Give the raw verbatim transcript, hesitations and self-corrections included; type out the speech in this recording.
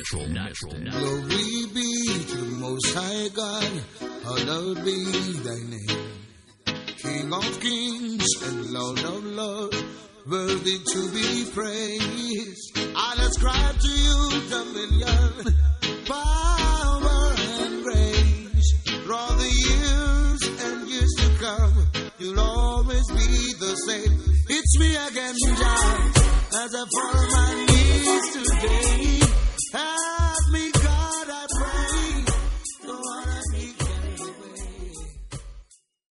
Natural, natural, natural. Glory be to the Most High God, hallowed be thy name. King of kings and Lord of lords, worthy to be praised. I'll ascribe to you dominion, power and grace. For all the years and years to come, you'll always be the same. It's me again, Jah, as I follow my